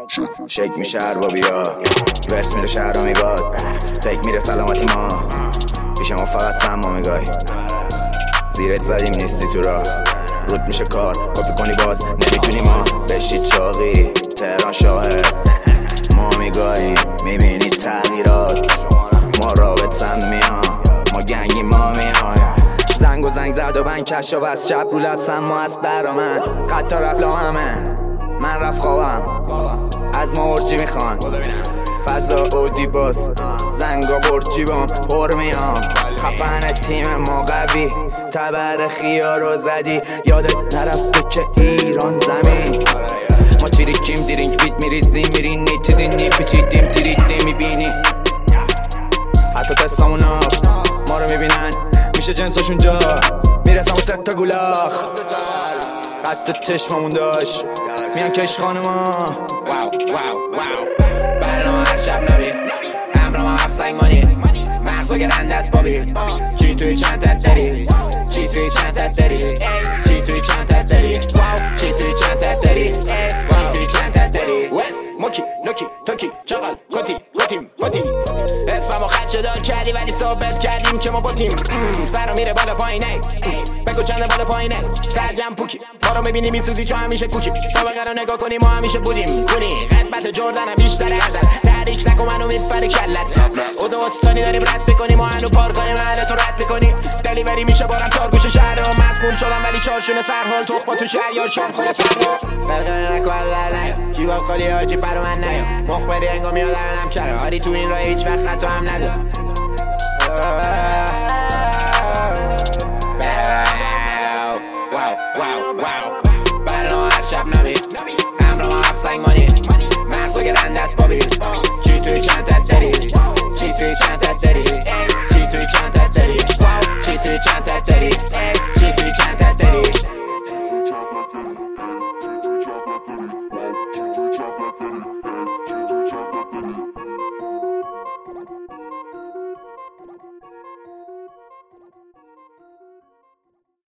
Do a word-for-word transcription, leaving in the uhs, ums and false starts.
شک میشه هر با بیا ورس میره شهر رو میگاد پیک میره سلامتی ما پیش ما فقط سم میگای زیرت زدیم نیستی تو راه رود میشه کار کپی کنی باز نمیتونی ما بشید چاقی تهران شاهد ما میگاییم میبینی تغییرات ما رابط سم میان ما گنگی ما میان زنگ و زنگ زد و بند کش و بس شب رو لبسم ما از برا من خطا رفت لامه من رفت خوابم از ما ارجی میخوان فضا اودی باز زنگا برجی بام پر میام خفن تیم ما قوی تبر خیار رو زدی یادت نرفته که ایران زمین ما چیریکیم دیرینگ فیت میریزیم میرین نیچیدین نیپیچیدیم تیریدیم میبینی حتی تستامون آب ما رو میبینن میشه جنساشون جا میرسم و ست تا گولاخ قد چشممون داشت میان کش خانما واو واو واو برنامه هر شب نبی همراه هم هفت سنگ مانی مغزو گرنده از بابی چی توی چند تت داری چی توی چند تت داری چی توی چند تت داری چی توی چند تت داری چی توی چند تت داری وست موکی نوکی توکی چاقل کتی کتیم فتی اسممو خدشه دار کردی ولی ثابت کردیم که ما باتیم سر رو میره بالا پایینه بگو چنده بالا پایینه سرجم پوکی ما رو میبینی میسوزی چون همیشه کوکی سابقه رو نگاه کنی ما همیشه بودیم کنی قدبت جردنم بیشتر ازت تحریک نکن منو میپره کلت اوزا واسطانی داریم رد بکنیم ما هنو پارکای محله تو رد بکنی دلیوری میشه بارم چار گوش شهر رو مصموم شدم ولی چارشونه سرحال تخ با تو شهریار شام خونه فردا برقره نکو اللر نیا جیباب خالی آجی برو من نیا مخبری انگا میادرنم کره آری تو این راه هیچ وقت خطا هم ندار